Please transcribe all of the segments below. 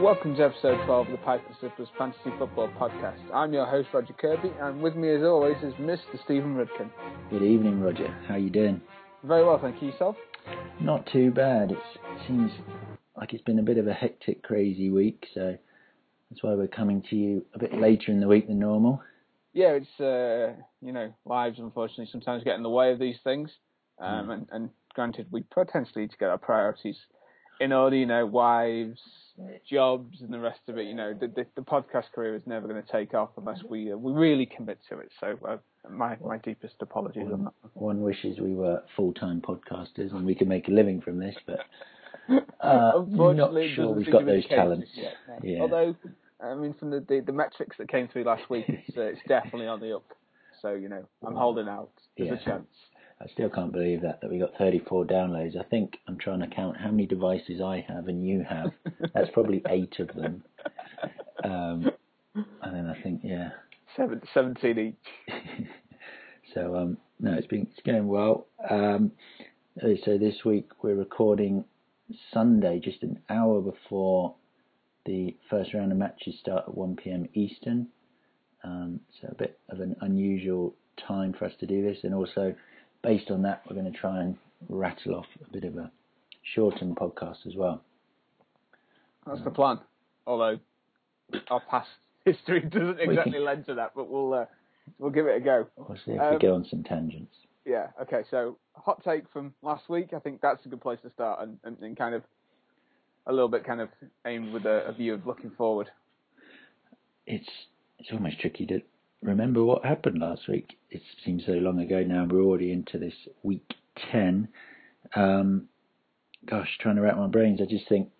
Welcome to episode 12 of the Pipe and Slippers Fantasy Football Podcast. I'm your host, Roger Kirby, and with me as always is Mr. Stephen Rudkin. Good evening, Roger. How you doing? Very well, thank you. Yourself? Not too bad. It seems like it's been a bit of a hectic, crazy week, so that's why we're coming to you a bit later in the week than normal. Yeah, it's, lives unfortunately sometimes get in the way of these things, and granted, we potentially need to get our priorities in order, wives, jobs, and the rest of it. The podcast career is never going to take off unless we really commit to it. So my deepest apologies on that. One wishes we were full-time podcasters and we could make a living from this, but unfortunately, not sure we've got those talents. Yet, no. Yeah. Although, from the metrics that came through last week, it's definitely on the up. So I'm holding out. There's a chance. I still can't believe that we got 34 downloads. I think I'm trying to count how many devices I have and you have. That's probably 8 of them. And then I think, 17 each. So, it's going well. So this week we're recording Sunday, just an hour before the first round of matches start at 1 p.m. Eastern. So a bit of an unusual time for us to do this, and also based on that, we're going to try and rattle off a bit of a shortened podcast as well. That's the plan. Although our past history doesn't exactly lend to that, but we'll give it a go. We'll see if we go on some tangents. Yeah. Okay. So hot take from last week. I think that's a good place to start, and kind of a little bit kind of aimed with a view of looking forward. It's almost tricky to remember what happened last week. It seems so long ago now. We're already into this week 10. Trying to wrap my brains. I just think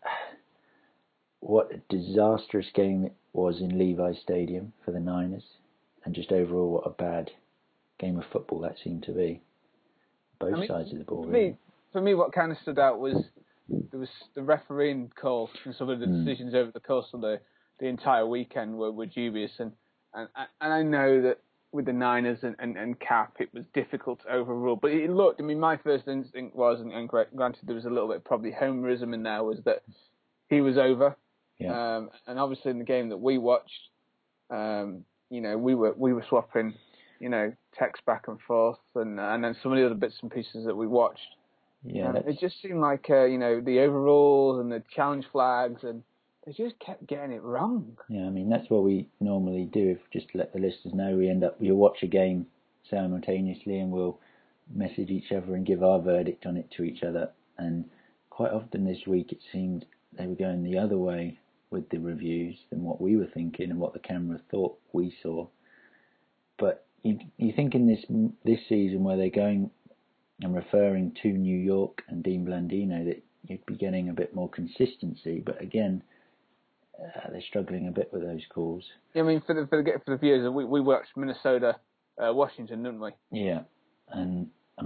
what a disastrous game it was in Levi's Stadium for the Niners, and just overall what a bad game of football that seemed to be. Both sides of the ball. For me, what kind of stood out was there was the refereeing call, and some of the decisions over the course of the entire weekend were dubious, and I know that with the Niners and Cap, it was difficult to overrule. But it looked, my first instinct was, and granted there was a little bit of probably homerism in there, was that he was over. Yeah. And obviously in the game that we watched, we were swapping, text back and forth, and then some of the other bits and pieces that we watched. Yeah. It just seemed like, the overrules and the challenge flags, and they just kept getting it wrong. Yeah, that's what we normally do. Just to let the listeners know, we'll watch a game simultaneously and we'll message each other and give our verdict on it to each other. And quite often this week it seemed they were going the other way with the reviews than what we were thinking and what the camera thought we saw. But you think in this season where they're going and referring to New York and Dean Blandino that you'd be getting a bit more consistency, but again, they're struggling a bit with those calls. Yeah, for the viewers, we watched Minnesota, Washington, didn't we? Yeah, and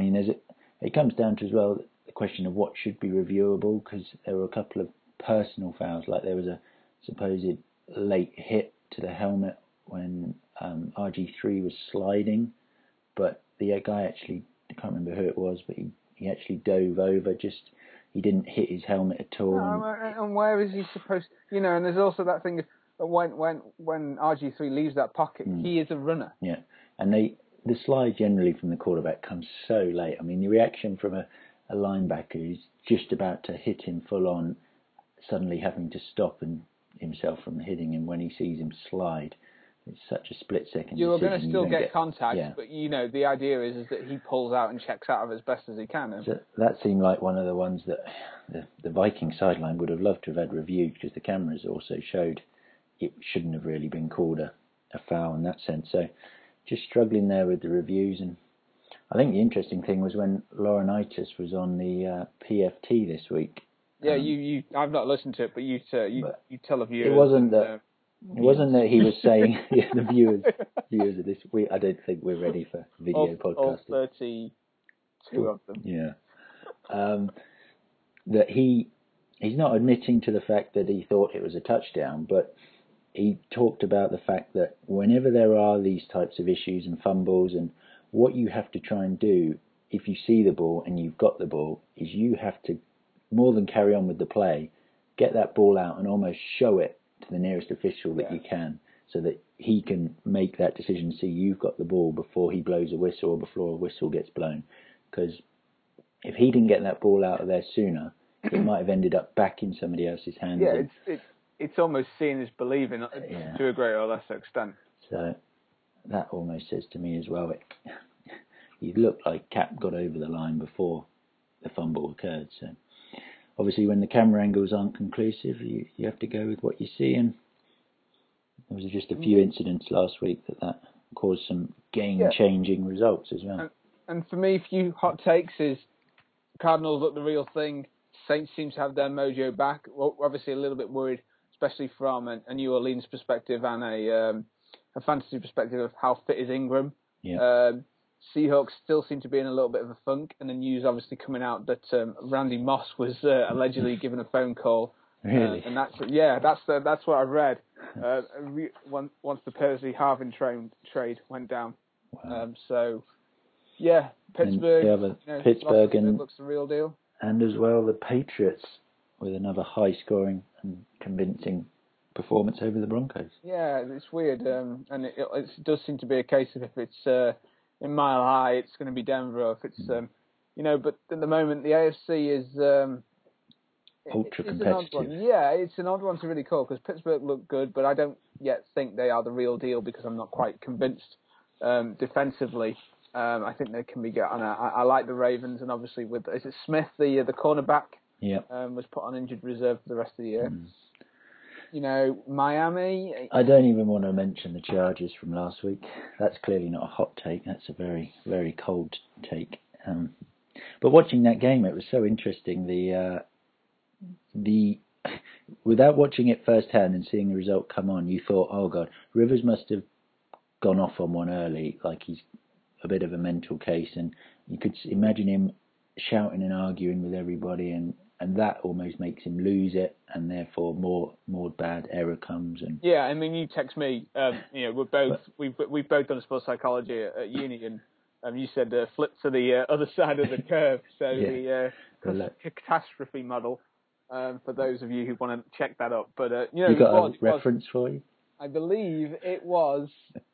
it comes down to as well the question of what should be reviewable, because there were a couple of personal fouls, like there was a supposed late hit to the helmet when RG3 was sliding, but the guy actually, I can't remember who it was, but he actually dove over, he didn't hit his helmet at all. And where is he supposed to, and there's also that thing of when RG3 leaves that pocket, he is a runner. Yeah, and the slide generally from the quarterback comes so late. The reaction from a linebacker who's just about to hit him full on, suddenly having to stop himself from hitting him when he sees him slide. It's such a split second. You are going to still get contact, yeah. But the idea is that he pulls out and checks out of as best as he can. So that seemed like one of the ones that the Viking sideline would have loved to have had reviewed, because the cameras also showed it shouldn't have really been called a foul in that sense. So just struggling there with the reviews. And I think the interesting thing was when Laurinaitis was on the PFT this week. Yeah, I've not listened to it, but you tell a viewer. It wasn't that. It wasn't that he was saying the viewers of this. I don't think we're ready for video podcasting. All 32 of them. Yeah. That he's not admitting to the fact that he thought it was a touchdown, but he talked about the fact that whenever there are these types of issues and fumbles, and what you have to try and do if you see the ball and you've got the ball is you have to, more than carry on with the play, get that ball out and almost show it to the nearest official that you can, so that he can make that decision, see you've got the ball before he blows a whistle or before a whistle gets blown. Because if he didn't get that ball out of there sooner, it might have ended up back in somebody else's hands. Yeah, it's almost seen as believing to a greater or lesser extent. So that almost says to me as well, it looked like Cap got over the line before the fumble occurred. So obviously when the camera angles aren't conclusive, you have to go with what you see, and there was just a few incidents last week that caused some game-changing results as well. And for me, a few hot takes is Cardinals look the real thing. Saints seem to have their mojo back. Well, obviously a little bit worried, especially from a New Orleans perspective and a fantasy perspective of how fit is Ingram. Yeah. Seahawks still seem to be in a little bit of a funk, and the news obviously coming out that Randy Moss was allegedly given a phone call. Really? And that's what I've read. Once the Percy Harvin trade went down. Wow. Pittsburgh. Pittsburgh looks the real deal. And as well the Patriots with another high-scoring and convincing performance over the Broncos. Yeah, it's weird, and it does seem to be a case of if it's in Mile High, it's going to be Denver. Or if it's but at the moment the AFC is ultra competitive. An odd one. Yeah, it's an odd one to really call because Pittsburgh look good, but I don't yet think they are the real deal because I'm not quite convinced defensively. I think they can be good. And I like the Ravens, and obviously is it Smith, the cornerback? Yeah. Was put on injured reserve for the rest of the year. Miami. I don't even want to mention the Chargers from last week. That's clearly not a hot take. That's a very, very cold take. But watching that game, it was so interesting. The without watching it firsthand and seeing the result come on, you thought, oh God, Rivers must have gone off on one early, like he's a bit of a mental case, and you could imagine him shouting and arguing with everybody, and that almost makes him lose it, and therefore more bad error comes. And yeah, I mean, you text me, we've both done sports psychology at uni, and you said flip to the other side of the curve, so the catastrophe model. For those of you who want to check that up, but you got a reference for you? I believe it was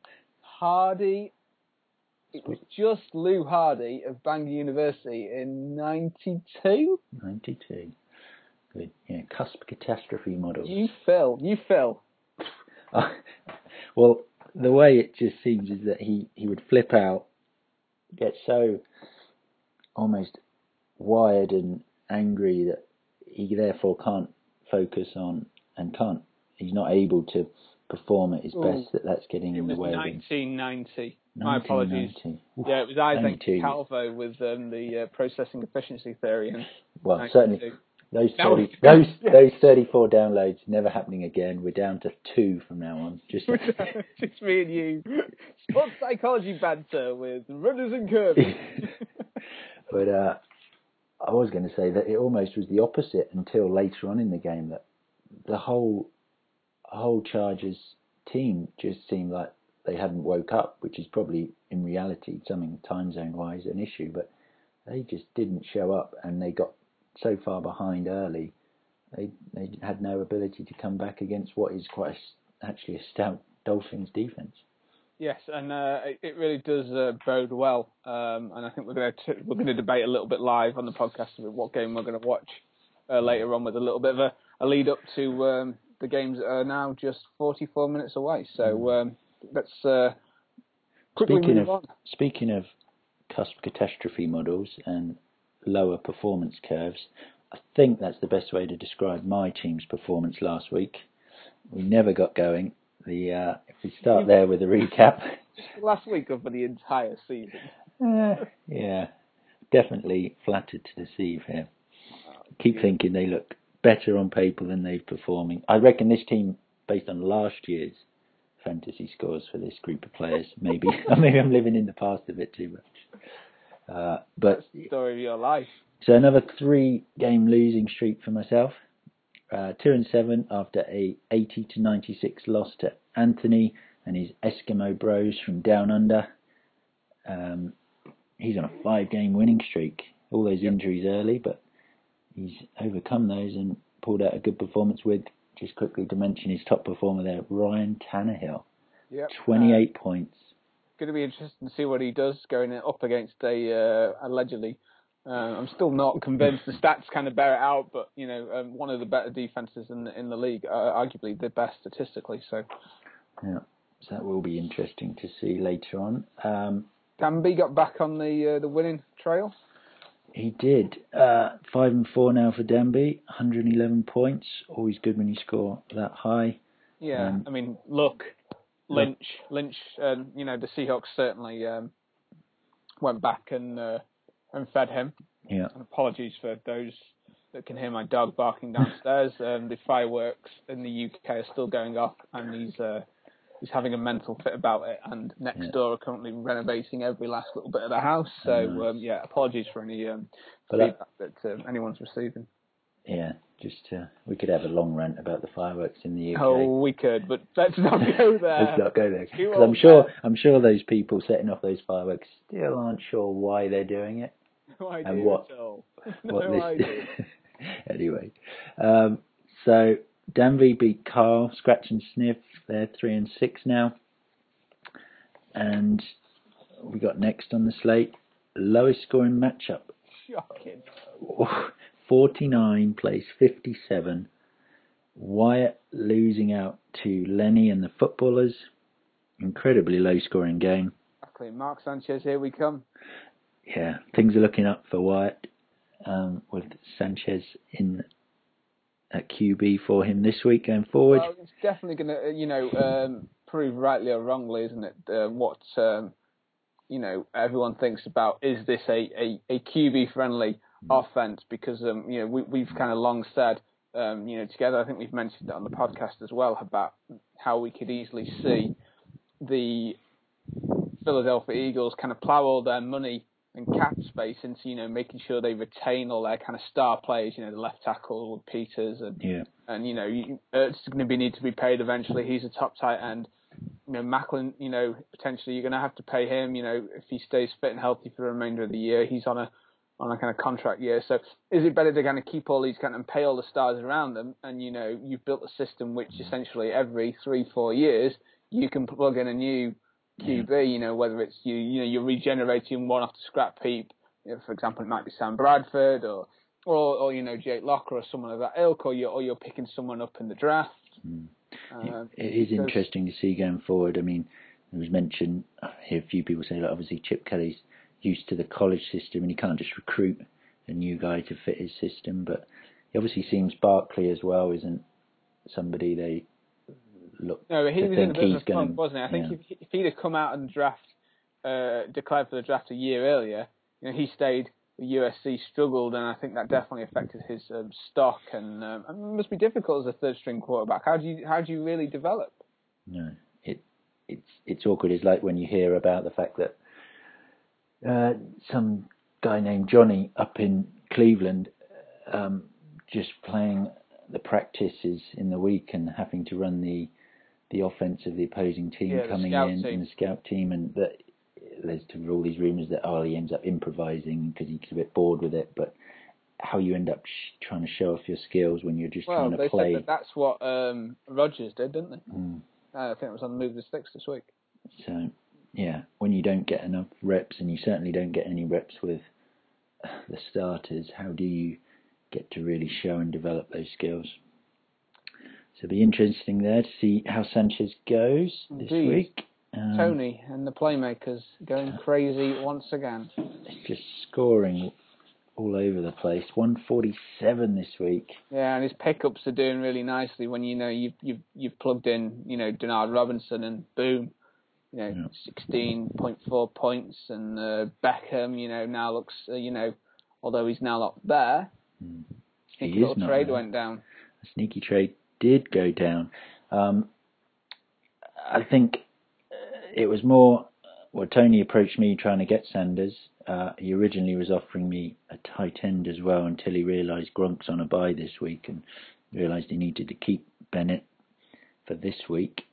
Hardy. It was just Lou Hardy of Bangor University in 92. 92. Good. Yeah, cusp catastrophe model. You Phil. Well, the way it just seems is that he would flip out, get so almost wired and angry that he therefore can't focus on and he's not able to perform at his best. That's getting in the way. It was 1990. My apologies. Yeah, it was Isaac Calvo with the processing efficiency theory. And well, certainly those 34 downloads never happening again. We're down to 2 from now on. Just me and you. Sports psychology banter with runners and curves. But I was going to say that it almost was the opposite until later on in the game, that the whole Chargers team just seemed like they hadn't woke up, which is probably in reality something time zone wise an issue, but they just didn't show up, and they got so far behind early they had no ability to come back against what is quite actually a stout Dolphins defense. Yes, and it really does bode well, and I think we're going to debate a little bit live on the podcast about what game we're going to watch later on, with a little bit of a lead up to the games that are now just 44 minutes away. So let's quickly move on. Speaking of cusp catastrophe models and lower performance curves, I think that's the best way to describe my team's performance last week. We never got going. If we start there with a recap. Just last week or for the entire season? Yeah, definitely flattered to deceive here. Keep thinking they look better on paper than they're performing. I reckon this team, based on last year's fantasy scores for this group of players, maybe I'm living in the past a bit too much. But that's the story of your life. So another 3-game losing streak for myself. 2-7 after a 80-96 loss to Anthony and his Eskimo bros from down under. He's on a 5-game winning streak. All those injuries early, but he's overcome those and pulled out a good performance with. Just quickly to mention his top performer there, Ryan Tannehill. Yep. 28 points. Going to be interesting to see what he does going up against allegedly. I'm still not convinced. The stats kind of bear it out, but one of the better defenses in the league, arguably the best statistically. So yeah, so that will be interesting to see later on. Danby got back on the winning trail. He did. 5-4 now for Danby. 111 points. Always good when you score that high. Yeah, I mean, look, Lynch. The Seahawks certainly went back and fed him. Yeah. And apologies for those that can hear my dog barking downstairs. The fireworks in the UK are still going off, and he's having a mental fit about it. And next door are currently renovating every last little bit of the house. So apologies for any feedback that anyone's receiving. Yeah, just we could have a long rant about the fireworks in the UK. Oh, we could, but let's not go there. Let's not go there, because I'm sure those people setting off those fireworks still aren't sure why they're doing it. No idea and what, at all. No idea. Anyway, so Danby beat Carl, scratch and sniff. They're 3-6 now, and we got next on the slate, lowest scoring matchup. Shocking. 49 plays 57. Wyatt losing out to Lenny and the footballers. Incredibly low scoring game. Exactly. Mark Sanchez, here we come. Yeah, things are looking up for Wyatt, with Sanchez in at QB for him this week going forward. Well, it's definitely going to, prove rightly or wrongly, isn't it? What everyone thinks about, is this a QB friendly offense? Because we've kind of long said, together, I think we've mentioned it on the podcast as well, about how we could easily see the Philadelphia Eagles kind of plough all their money and cap space into making sure they retain all their kind of star players. The left tackle with Peters and Ertz is going to need to be paid eventually. He's a top tight end. Macklin, potentially you're going to have to pay him. If he stays fit and healthy for the remainder of the year, he's on a kind of contract year. So is it better to kind of keep all these kind of and pay all the stars around them? And you've built a system which essentially every 3-4 years you can plug in a new QB, whether it's you're regenerating one off the scrap heap. For example, it might be Sam Bradford or Jake Locker or someone of that ilk, or you're picking someone up in the draft. It is interesting to see going forward. I mean, it was mentioned, I hear a few people say that obviously Chip Kelly's used to the college system and he can't just recruit a new guy to fit his system, but it obviously seems Barkley as well isn't somebody they look. No, he was in a bit of a funk, wasn't he? I think if he'd have come out and declared for the draft a year earlier, he stayed. USC struggled, and I think that definitely affected his stock. And it must be difficult as a third-string quarterback. How do you really develop? No, it's awkward. It's like when you hear about the fact that some guy named Johnny up in Cleveland, just playing the practices in the week and having to run the offense of the opposing team coming in and the scout team, and that. There's all these rumours that he ends up improvising because he gets a bit bored with it, but how you end up trying to show off your skills when you're just trying to play. Said that's what Rodgers did, didn't they? I think it was on the Move the Sticks this week. So, yeah, when you don't get enough reps, and you certainly don't get any reps with the starters, how do you get to really show and develop those skills? So it'll be interesting there to see how Sanchez goes this week. Tony and the playmakers going crazy once again. It's just scoring all over the place. 147 this week. Yeah, and his pickups are doing really nicely when you've plugged in Denard Robinson and boom, 16.4 points, and Beckham now looks although he's now not there. Sneaky little trade went down. A sneaky trade did go down. I think. It was more, Tony approached me trying to get Sanders. He originally was offering me a tight end as well until he realised Gronk's on a bye this week and realised he needed to keep Bennett for this week.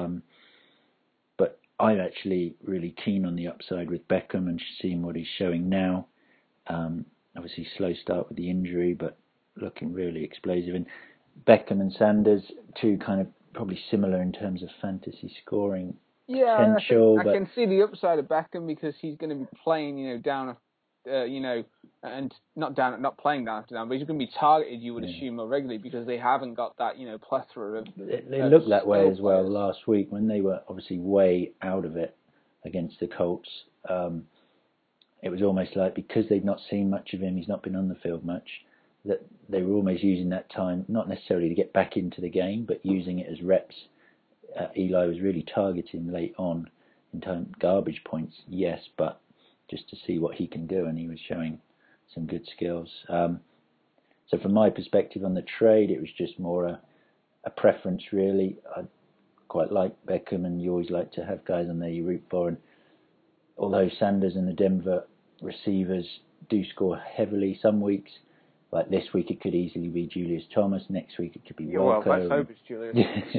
But I'm actually really keen on the upside with Beckham and seeing what he's showing now. Obviously slow start with the injury, but looking really explosive. And Beckham and Sanders, two kind of probably similar in terms of fantasy scoring potential. I can see the upside of Beckham because he's going to be playing, down, and not playing down after down, but he's going to be targeted. You would assume more regularly because they haven't got that, plethora of. They looked that way as well last week when they were obviously way out of it against the Colts. It was almost like because they'd not seen much of him, he's not been on the field much, that they were almost using that time, not necessarily to get back into the game, but using it as reps. Eli was really targeting late on in time garbage points, yes, but just to see what he can do, and he was showing some good skills. So from my perspective on the trade, it was just more a preference really. I quite like Beckham, and you always like to have guys on there you root for, and although Sanders and the Denver receivers do score heavily some weeks, like this week it could easily be Julius Thomas, next week it could be Welker. Well, let's hope it's Julius.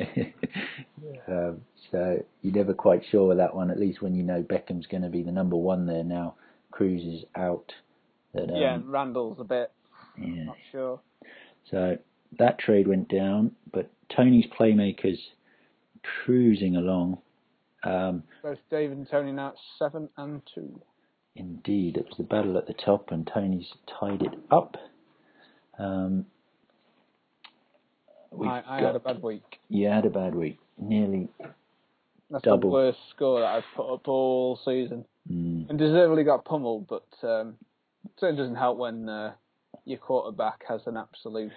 So you're never quite sure with that one, at least when you know Beckham's going to be the number one there now. Cruz is out. And Randall's a bit not sure. So that trade went down, but Tony's playmakers cruising along. Both David and Tony now at 7-2. Indeed, it was the battle at the top, and Tony's tied it up. I had a bad week. You had a bad week. Nearly That's double. The worst score that I've put up all season. And deservedly got pummeled, but it certainly doesn't help when your quarterback has an absolute...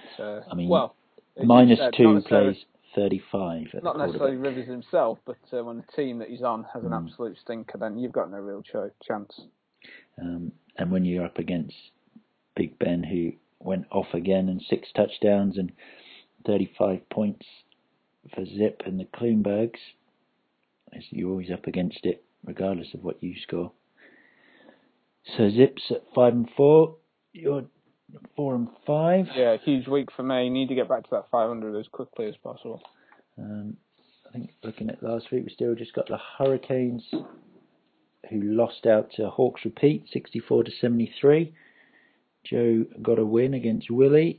-2 plays 35 at not necessarily Rivers himself, but when the team that he's on has an absolute stinker, then you've got no real chance. And when you're up against Big Ben, who went off again, and 6 touchdowns and 35 points for Zip and the Klumbergs, you're always up against it, regardless of what you score. So Zip's at 5-4. You're 4-5. Yeah, huge week for me. Need to get back to that 500 as quickly as possible. I think looking at last week, we still just got the Hurricanes, who lost out to Hawks Repeat, 64-73. Joe got a win against Willie.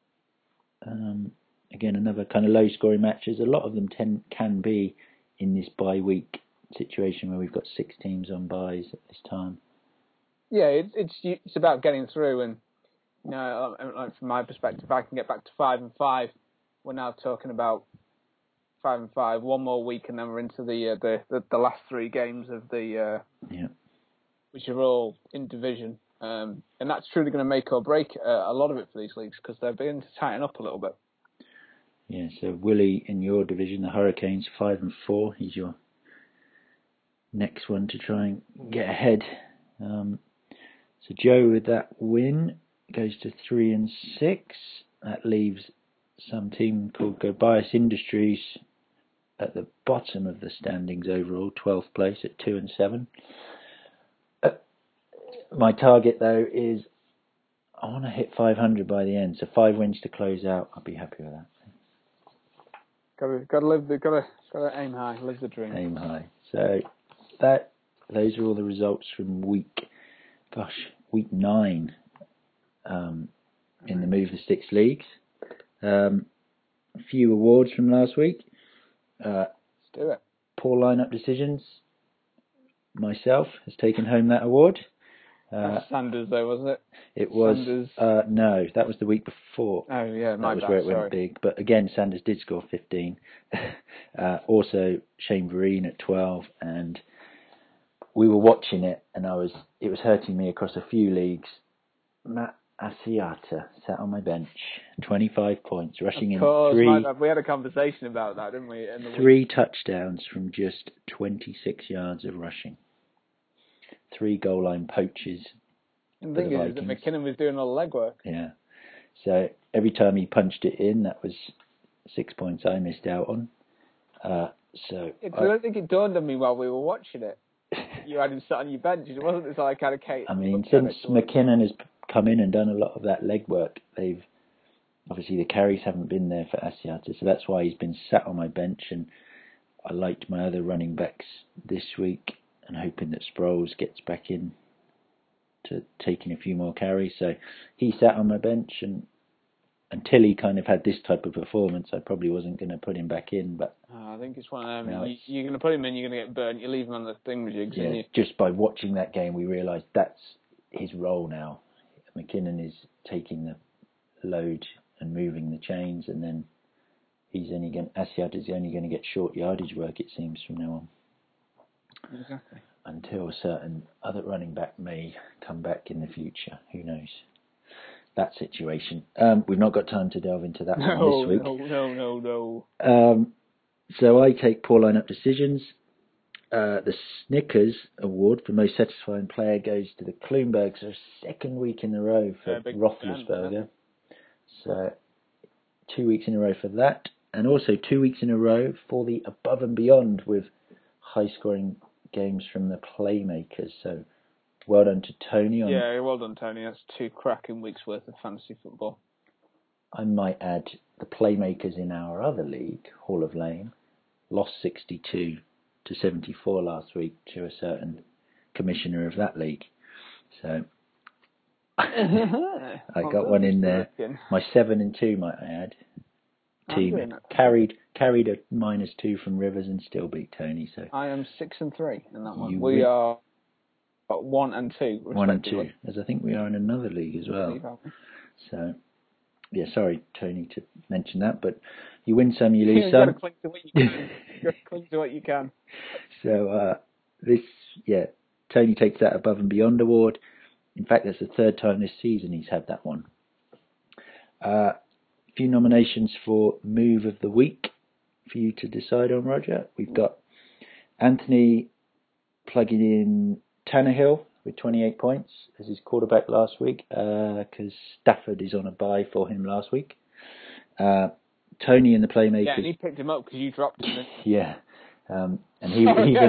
Again, another kind of low-scoring matches. A lot of them can be in this bye-week situation where we've got 6 teams on byes at this time. Yeah, it's about getting through, and from my perspective, if I can get back to 5-5, we're now talking about 5-5. One more week, and then we're into the last 3 games of the which are all in division, and that's truly going to make or break a lot of it for these leagues because they're beginning to tighten up a little bit. Yeah, so Willie in your division, the Hurricanes, 5-4. He's your next one to try and get ahead. So Joe, with that win, goes to 3-6. That leaves some team called Gobias Industries at the bottom of the standings overall, 12th place at 2-7. My target though is I want to hit 500 by the end, so 5 wins to close out. I'll be happy with that. Gotta aim high, live the dream. Aim high. So those are all the results from week 9 in the Move the Sticks leagues. A few awards from last week. Let's do it. Poor lineup decisions. Myself has taken home that award. Sanders though, wasn't it? It was Sanders. No, that was the week before. Oh yeah, that was where it went big. But again, Sanders did score 15. Also Shane Vereen at 12, and we were watching it, and it was hurting me across a few leagues. Matt Asiata sat on my bench, 25 points, rushing in 3. We had a conversation about that, didn't we? 3 touchdowns from just 26 yards of rushing. 3 goal line poaches. And the thing is that McKinnon was doing all the legwork. Yeah. So every time he punched it in, that was 6 points I missed out on. I don't think it dawned on me while we were watching it. You had him sat on your bench. It wasn't this like kind of case. I mean, since McKinnon has come in and done a lot of that legwork, obviously the carries haven't been there for Asiata, so that's why he's been sat on my bench. And I liked my other running backs this week, and hoping that Sproles gets back in to taking a few more carries. So he sat on my bench, and until he kind of had this type of performance, I probably wasn't going to put him back in. But I think it's one of them. You're going to put him in, you're going to get burnt. You leave him on the thingamajigs, yeah, and you... just by watching that game, we realised that's his role now. McKinnon is taking the load and moving the chains, and then Asiata is only going to get short yardage work, it seems, from now on. Exactly. Until a certain other running back may come back in the future. Who knows? That situation. We've not got time to delve into that one this week. No. So I take poor lineup decisions. The Snickers Award for most satisfying player goes to the Kloonbergs for a second week in a row for Roethlisberger. So 2 weeks in a row for that, and also 2 weeks in a row for the above and beyond with high-scoring games from the Playmakers. So well done to Tony. Yeah, well done, Tony. That's 2 cracking weeks' worth of fantasy football. I might add the Playmakers in our other league, Hall of Lane, lost 62 to 74 last week to a certain commissioner of that league. So I got one in there. My 7-2, might I add. Team carried a -2 from Rivers and still beat Tony. So I am 6-3 in that one. We are 1 and 2. 1 and 2, as I think we are in another league as well. So yeah, sorry Tony to mention that, but you win some, you lose some. You've got to cling to what you can. You've got to cling to what you can. So Tony takes that above and beyond award. In fact, that's the 3rd time this season he's had that one. A few nominations for Move of the Week for you to decide on, Roger. We've got Anthony plugging in Tannehill with 28 points as his quarterback last week because Stafford is on a bye for him last week. Tony and the Playmakers. Yeah, and he picked him up because you dropped him. Yeah. And he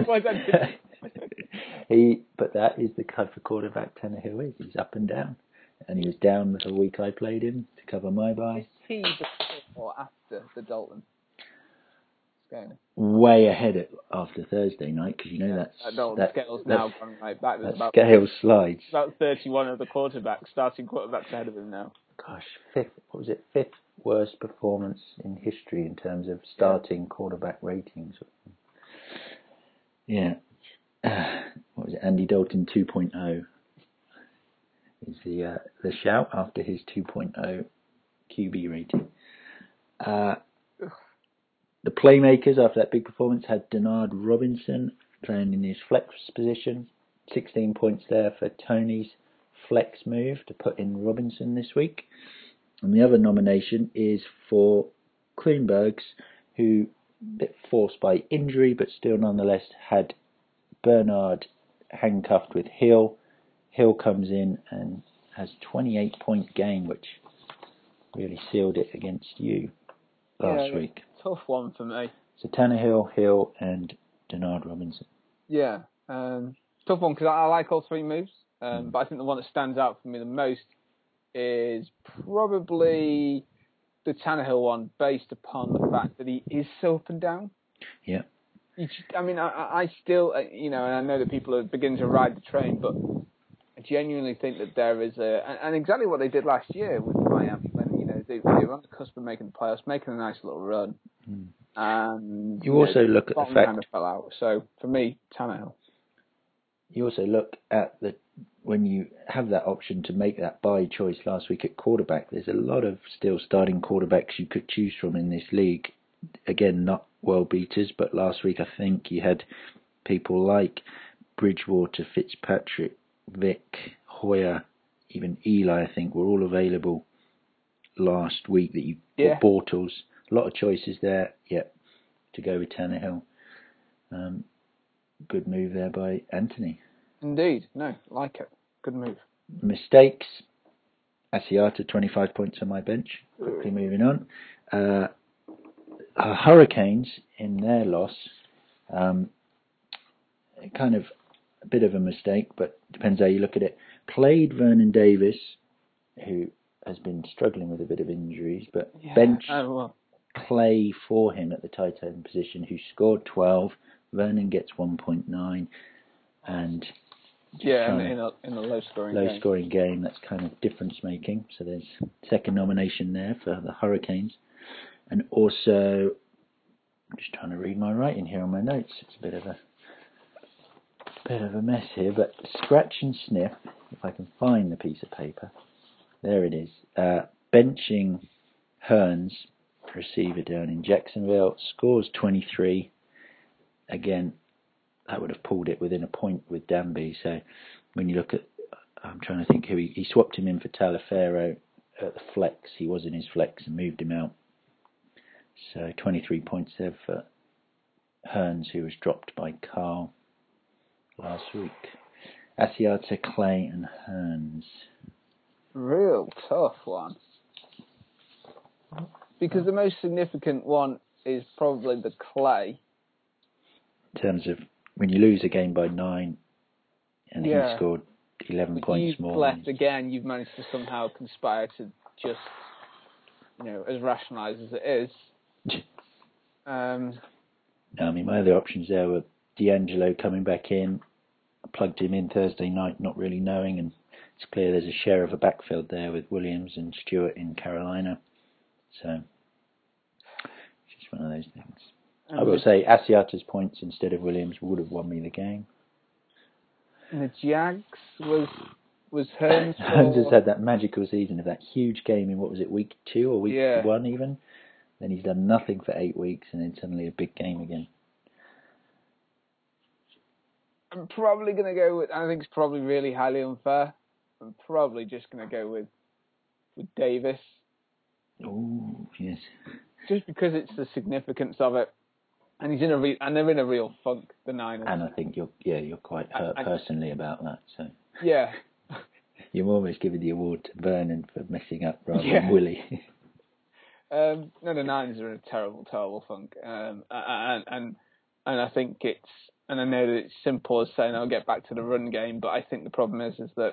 but that is the type of quarterback Tannehill is. He's up and down. And he was down the week I played him to cover my bye. Is he before or after the Dalton scale? Way ahead after Thursday night, because that scale's now gone right back. That scale slides. About 31 of the starting quarterbacks ahead of him now. Gosh, 5th worst performance in history in terms of starting quarterback ratings. Yeah. What was it? Andy Dalton 2.0 is the shout after his 2.0 QB rating. The Playmakers, after that big performance, had Denard Robinson playing in his flex position. 16 points there for Tony's flex move to put in Robinson this week. And the other nomination is for Kloonbergs, who, a bit forced by injury, but still nonetheless had Bernard handcuffed with Hill. Hill comes in and has 28-point game, which really sealed it against you last week. Tough one for me. So Tannehill, Hill, and Denard Robinson. Yeah, tough one because I like all 3 moves, but I think the one that stands out for me the most is probably the Tannehill one, based upon the fact that he is so up and down. Yeah. I still, and I know that people are beginning to ride the train, but I genuinely think that there is and exactly what they did last year with Miami, when they were on the cusp of making the playoffs, making a nice little run. And you also look at the fact kind of fell out. So for me, Tannehill. You also look at when you have that option to make that buy choice last week at quarterback. There's a lot of still starting quarterbacks you could choose from in this league. Again, not world beaters, but last week I think you had people like Bridgewater, Fitzpatrick, Vic, Hoyer, even Eli. I think were all available last week that you Bortles. A lot of choices there. Yep, to go with Tannehill. Good move there by Anthony. Indeed. No, like it. Good move. Mistakes. Asiata, 25 points on my bench. Quickly moving on. Hurricanes, in their loss, kind of a bit of a mistake, but depends how you look at it. Played Vernon Davis, who has been struggling with a bit of injuries, but bench Clay for him at the tight end position, who scored 12. Vernon gets 1.9, and Yeah, in a low scoring game that's kind of difference making. So there's second nomination there for the Hurricanes, and also I'm just trying to read my writing here on my notes. It's a bit of a mess here, but scratch and sniff. If I can find the piece of paper, there it is. Benching Hearns, receiver down in Jacksonville, scores 23. Again, that would have pulled it within a point with Danby. So when you look at, I'm trying to think who he swapped him in for Talifero at the flex. He was in his flex and moved him out. So 23 points there for Hearns, who was dropped by Carl last week. Asiata, Clay and Hearns. Real tough one. Because the most significant one is probably the Clay. In terms of when you lose a game by 9 and he scored 11 points more. You've left again, you've managed to somehow conspire to just, as rationalised as it is. I mean, my other options there were D'Angelo coming back in. I plugged him in Thursday night, not really knowing, and it's clear there's a share of a backfield there with Williams and Stewart in Carolina. So, it's just one of those things. I will say Asiata's points instead of Williams would have won me the game. And the Jags was Hearns. Hearns has had that magical season of that huge game in, what was it, week 2 or week 1 even? Then he's done nothing for 8 weeks and then suddenly a big game again. I'm probably going to go with, I think it's probably really highly unfair. I'm probably just going to go with Davis. Oh, yes. Just because it's the significance of it. And he's and they're in a real funk, the Niners. And I think you're quite hurt personally about that. So yeah, you're almost giving the award to Vernon for messing up rather than Willie. No, the Niners are in a terrible, terrible funk, and I think and I know that it's simple as saying I'll get back to the run game, but I think the problem is that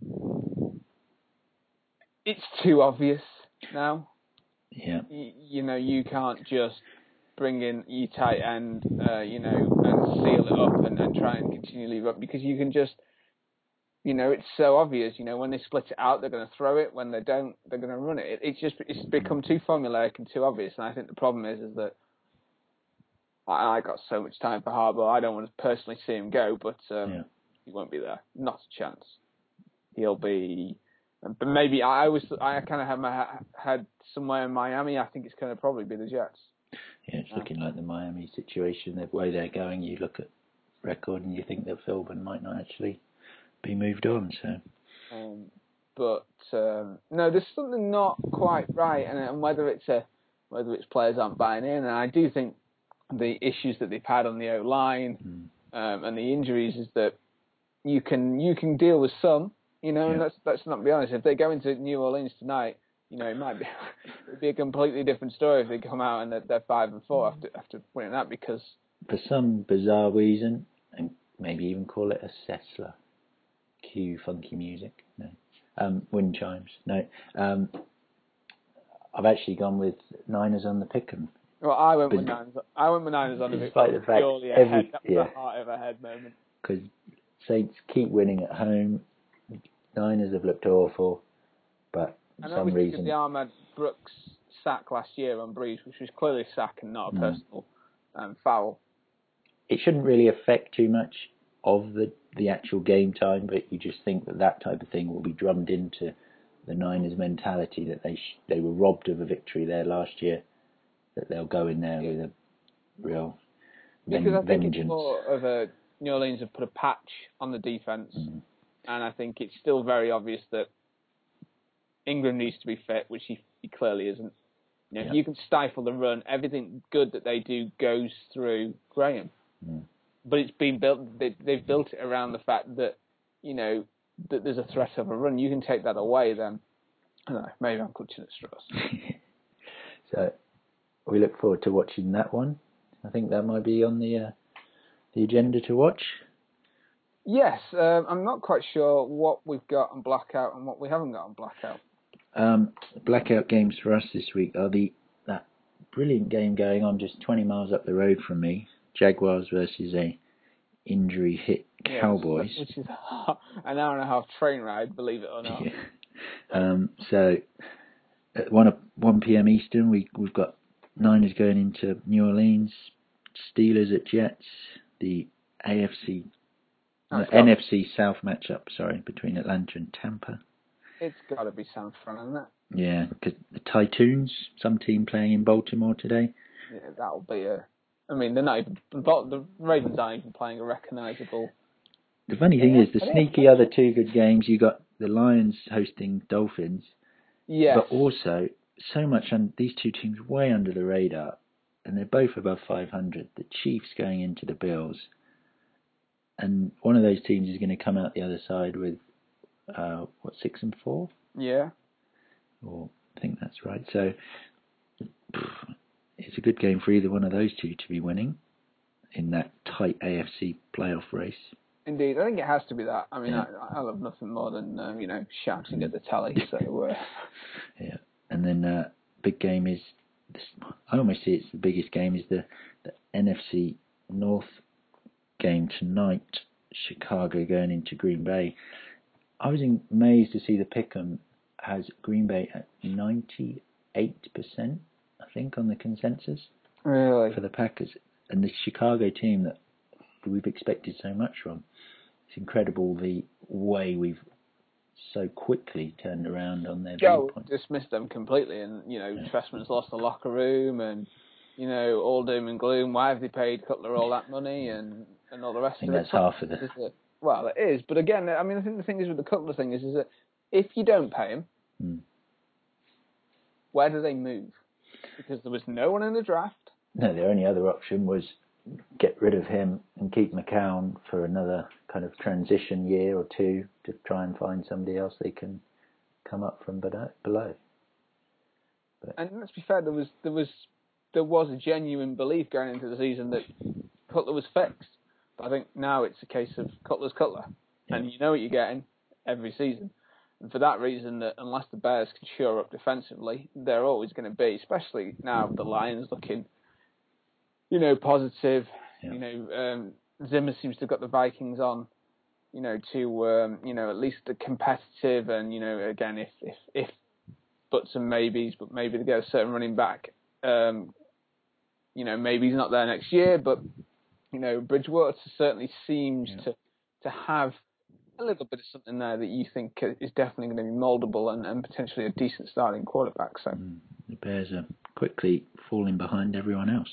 it's too obvious now. Yeah. You can't just bring in your tight end, and seal it up and try and continually run, because you can just, it's so obvious. When they split it out, they're going to throw it. When they don't, they're going to run it. It's become too formulaic and too obvious. And I think the problem is that I got so much time for Harbaugh. I don't want to personally see him go, but he won't be there. Not a chance. He'll be. But maybe I kind of have my head somewhere in Miami. I think it's going to probably be the Jets. Yeah, it's looking like the Miami situation. The way they're going, you look at record and you think that Philbin might not actually be moved on. So, no, there's something not quite right, and whether it's players aren't buying in, and I do think the issues that they've had on the O-line and the injuries is that you can deal with some, and let's not be honest. If they go into New Orleans tonight, it might be it'd be a completely different story if they come out and they're 5-4 after winning that, because for some bizarre reason, and maybe even call it a Sessler, cue funky music, no, wind chimes, no. I've actually gone with Niners on the pick'em. Well, I went with Niners on the pick'em. Despite the fact that was a heart of a head moment. Because Saints keep winning at home. Niners have looked awful, but for some reason the Ahmad Brooks sack last year on Breeze, which was clearly a sack and not a personal foul. It shouldn't really affect too much of the actual game time, but you just think that type of thing will be drummed into the Niners' mentality that they were robbed of a victory there last year, that they'll go in there with a real vengeance. I think it's more of a New Orleans have put a patch on the defense, and I think it's still very obvious that Ingram needs to be fit, which he clearly isn't. You can stifle the run. Everything good that they do goes through Graham. But it's been built. They've built it around the fact that that there's a threat of a run. You can take that away, then I don't know. Maybe I'm clutching at straws. So we look forward to watching that one. I think that might be on the agenda to watch. Yes, I'm not quite sure what we've got on Blackout and what we haven't got on Blackout. Blackout games for us this week are that brilliant game going on just 20 miles up the road from me, Jaguars versus a injury hit Cowboys. Which is an hour and a half train ride, believe it or not. Yeah. So at 1 p.m. Eastern, we've got Niners going into New Orleans, Steelers at Jets, the NFC South matchup, between Atlanta and Tampa. It's got to be San Fran, isn't it? Yeah, because the Titans, some team playing in Baltimore today. Yeah, that'll be I mean, they're not even. The Ravens aren't even playing a recognisable. The funny thing is, the sneaky other two good games, you got the Lions hosting Dolphins. Yes. But also, so much, these two teams way under the radar, and they're both above 500. The Chiefs going into the Bills, and one of those teams is going to come out the other side with, 6-4? Yeah. Or I think that's right. So it's a good game for either one of those two to be winning in that tight AFC playoff race. Indeed, I think it has to be that. I mean, yeah. I love nothing more than shouting at the tally. So yeah, and then big game is I almost see it's the biggest game is the NFC North game tonight. Chicago going into Green Bay. I was amazed to see the pick'em has Green Bay at 98%, I think, on the consensus. Really? For the Packers. And the Chicago team that we've expected so much from. It's incredible the way we've so quickly turned around on their viewpoint. Dismissed them completely, and Trestman's lost the locker room, and all doom and gloom. Why have they paid Cutler all that money and all the rest of it? I think that's half of it. Well, it is, but again, I mean, I think the thing is with the Cutler thing is that if you don't pay him, where do they move? Because there was no one in the draft. No, the only other option was get rid of him and keep McCown for another kind of transition year or two to try and find somebody else they can come up from below. But, and let's be fair, there was a genuine belief going into the season that Cutler was fixed. But I think now it's a case of Cutler's Cutler, and you know what you're getting every season. And for that reason, that unless the Bears can shore up defensively, they're always going to be, especially now the Lions looking, positive. Yeah. Zimmer seems to have got the Vikings on, to at least the competitive. And again, if buts and maybes, but maybe they get a certain running back. Maybe he's not there next year, but Bridgewater certainly seems to have a little bit of something there that you think is definitely going to be mouldable and potentially a decent starting quarterback. So the Bears are quickly falling behind everyone else.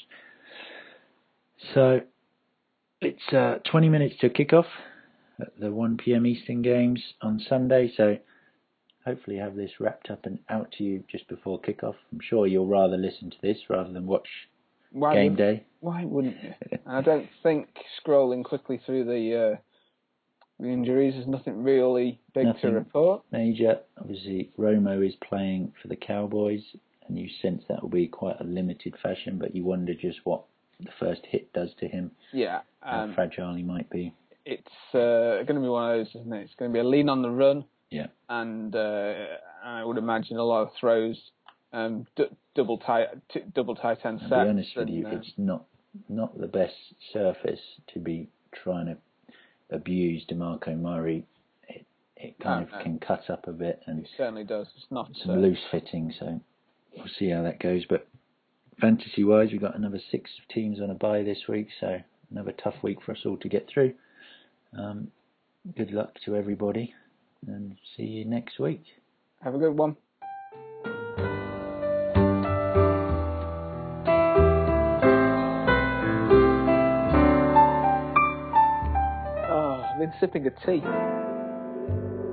So it's 20 minutes to kick off at the 1 p.m. Eastern games on Sunday. So hopefully have this wrapped up and out to you just before kickoff. I'm sure you'll rather listen to this rather than watch game day. Why wouldn't you? I don't think scrolling quickly through the injuries, there's nothing really big to report. Major. Obviously, Romo is playing for the Cowboys, and you sense that will be quite a limited fashion, but you wonder just what the first hit does to him. Yeah. How fragile he might be. It's going to be one of those, isn't it? It's going to be a lean on the run. Yeah. And I would imagine a lot of throws, double tight end sets. I'll be honest with you, it's not the best surface to be trying to abuse DeMarco Murray. It kind of can cut up a bit, and it certainly does. It's not some loose fitting, so we'll see how that goes. But fantasy wise, we've got another 6 teams on a bye this week, so another tough week for us all to get through. Good luck to everybody, and see you next week. Have a good one. I've been sipping a tea.